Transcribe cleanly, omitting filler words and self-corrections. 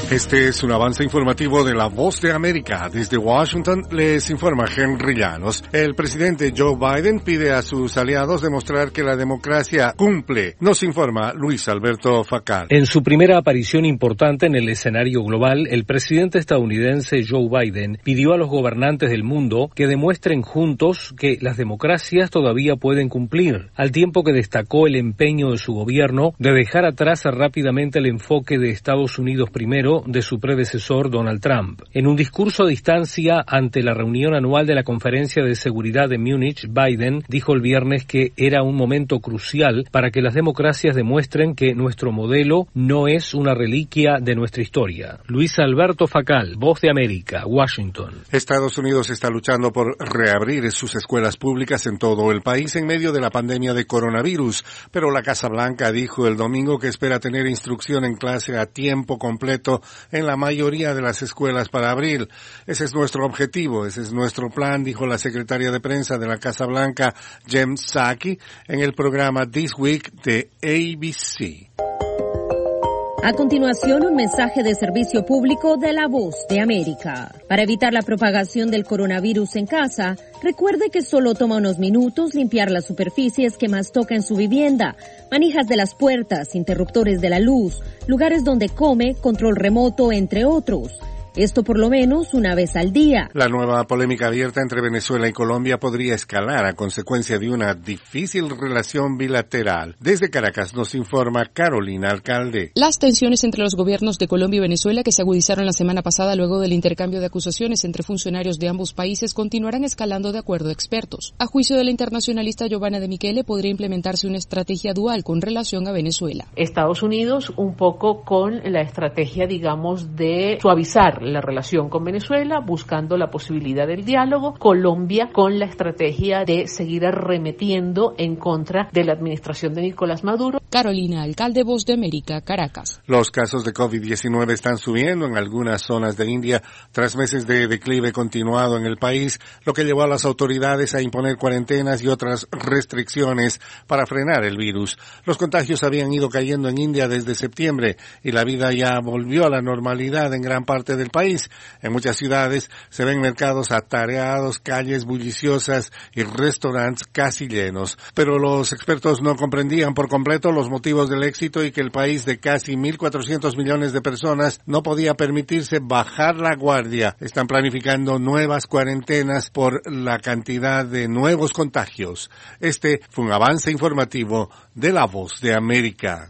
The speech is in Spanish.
Este es un avance informativo de La Voz de América. Desde Washington les informa Henry Llanos. El presidente Joe Biden pide a sus aliados demostrar que la democracia cumple. Nos informa Luis Alberto Facal. En su primera aparición importante en el escenario global, el presidente estadounidense Joe Biden pidió a los gobernantes del mundo que demuestren juntos que las democracias todavía pueden cumplir, al tiempo que destacó el empeño de su gobierno de dejar atrás rápidamente el enfoque de Estados Unidos primero de su predecesor Donald Trump. En un discurso a distancia ante la reunión anual de la Conferencia de Seguridad de Múnich, Biden dijo el viernes que era un momento crucial para que las democracias demuestren que nuestro modelo no es una reliquia de nuestra historia. Luis Alberto Facal, Voz de América, Washington. Estados Unidos está luchando por reabrir sus escuelas públicas en todo el país en medio de la pandemia de coronavirus, pero la Casa Blanca dijo el domingo que espera tener instrucción en clase a tiempo completo en la mayoría de las escuelas para abril. Ese es nuestro objetivo, ese es nuestro plan, dijo la secretaria de prensa de la Casa Blanca, Jen Psaki, en el programa This Week de ABC. A continuación, un mensaje de servicio público de La Voz de América. Para evitar la propagación del coronavirus en casa, recuerde que solo toma unos minutos limpiar las superficies que más toca en su vivienda, manijas de las puertas, interruptores de la luz, lugares donde come, control remoto, entre otros. Esto por lo menos una vez al día. La nueva polémica abierta entre Venezuela y Colombia podría escalar a consecuencia de una difícil relación bilateral. Desde Caracas nos informa Carolina Alcalde. Las tensiones entre los gobiernos de Colombia y Venezuela, que se agudizaron la semana pasada luego del intercambio de acusaciones entre funcionarios de ambos países, continuarán escalando de acuerdo a expertos. A juicio de la internacionalista Giovanna de Michele, podría implementarse una estrategia dual con relación a Venezuela. Estados Unidos un poco con la estrategia, digamos, de suavizar la relación con Venezuela, buscando la posibilidad del diálogo. Colombia con la estrategia de seguir arremetiendo en contra de la administración de Nicolás Maduro. Carolina Alcalde, Voz de América, Caracas. Los casos de COVID-19 están subiendo en algunas zonas de India tras meses de declive continuado en el país, lo que llevó a las autoridades a imponer cuarentenas y otras restricciones para frenar el virus. Los contagios habían ido cayendo en India desde septiembre y la vida ya volvió a la normalidad en gran parte del país. En muchas ciudades se ven mercados atareados, calles bulliciosas y restaurantes casi llenos. Pero los expertos no comprendían por completo los motivos del éxito y que el país de casi 1.400 millones de personas no podía permitirse bajar la guardia. Están planificando nuevas cuarentenas por la cantidad de nuevos contagios. Este fue un avance informativo de La Voz de América.